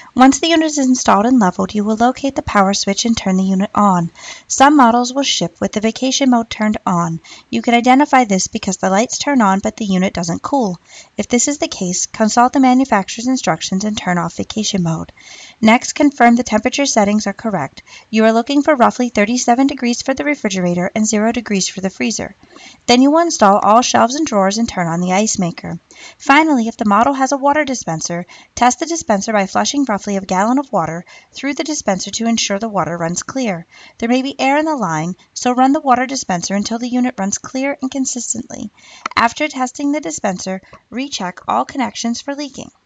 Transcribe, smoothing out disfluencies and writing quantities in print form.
Once the unit is installed and leveled, you will locate the power switch and turn the unit on. Some models will ship with the vacation mode turned on. You can identify this because the lights turn on but the unit doesn't cool. If this is the case, consult the manufacturer's instructions and turn off vacation mode. Next, confirm the temperature settings are correct. You are looking for roughly 37 degrees for the refrigerator and 0 degrees for the freezer. Then you will install all shelves and drawers and turn on the ice maker. Finally, if the model has a water dispenser, test the dispenser by flushing roughly a gallon of water through the dispenser to ensure the water runs clear. There may be air in the line, so run the water dispenser until the unit runs clear and consistently. After testing the dispenser, recheck all connections for leaking.